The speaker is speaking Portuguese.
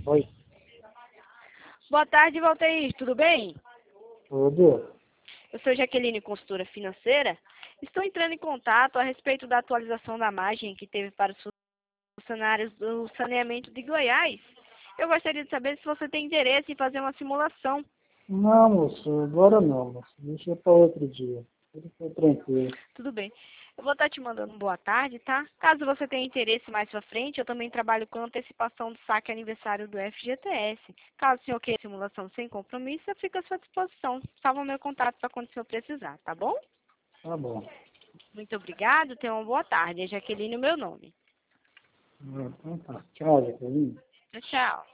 Oi, Boa tarde, Valteir. Tudo bem? tudo? Eu sou Jaqueline, consultora financeira. Estou entrando em contato a respeito da atualização da margem que teve para os funcionários do saneamento de Goiás. Eu gostaria de saber se você tem interesse em fazer uma simulação. Não, moço, agora não, moço. Deixa para outro dia. Tudo foi tranquilo. Tudo bem. Eu vou estar te mandando um boa tarde, tá? Caso você tenha interesse mais pra frente, eu também trabalho com antecipação do saque aniversário do FGTS. Caso o senhor queira simulação sem compromisso, eu fico à sua disposição. Salva o meu contato para quando o senhor precisar, tá bom? Tá bom. Muito obrigado, tenha uma boa tarde. É Jaqueline o meu nome. Então tá. Tchau, Jaqueline. Tchau, tchau.